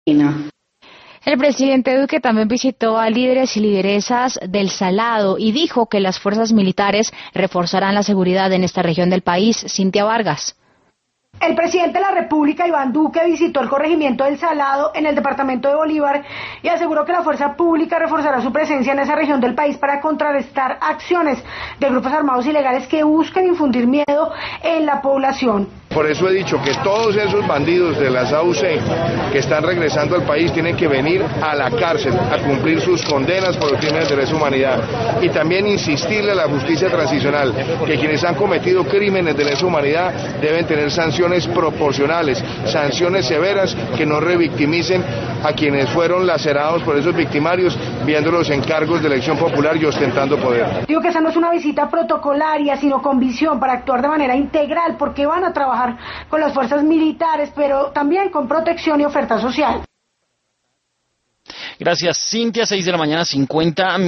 El presidente Duque también visitó a líderes y lideresas del Salado y dijo que las fuerzas militares reforzarán la seguridad en esta región del país. Cintia Vargas. El presidente de la República, Iván Duque, visitó el corregimiento del Salado en el departamento de Bolívar y aseguró que la fuerza pública reforzará su presencia en esa región del país para contrarrestar acciones de grupos armados ilegales que buscan infundir miedo en la población. Por eso he dicho que todos esos bandidos de las AUC que están regresando al país tienen que venir a la cárcel a cumplir sus condenas por los crímenes de lesa humanidad y también insistirle a la justicia transicional que quienes han cometido crímenes de lesa humanidad deben tener sanciones proporcionales, sanciones severas que no revictimicen a quienes fueron lacerados por esos victimarios viéndolos en cargos de elección popular y ostentando poder. Digo que esa no es una visita protocolaria, sino con visión para actuar de manera integral, porque van a trabajar con las fuerzas militares, pero también con protección y oferta social. Gracias, Cintia. 6 de la mañana, 50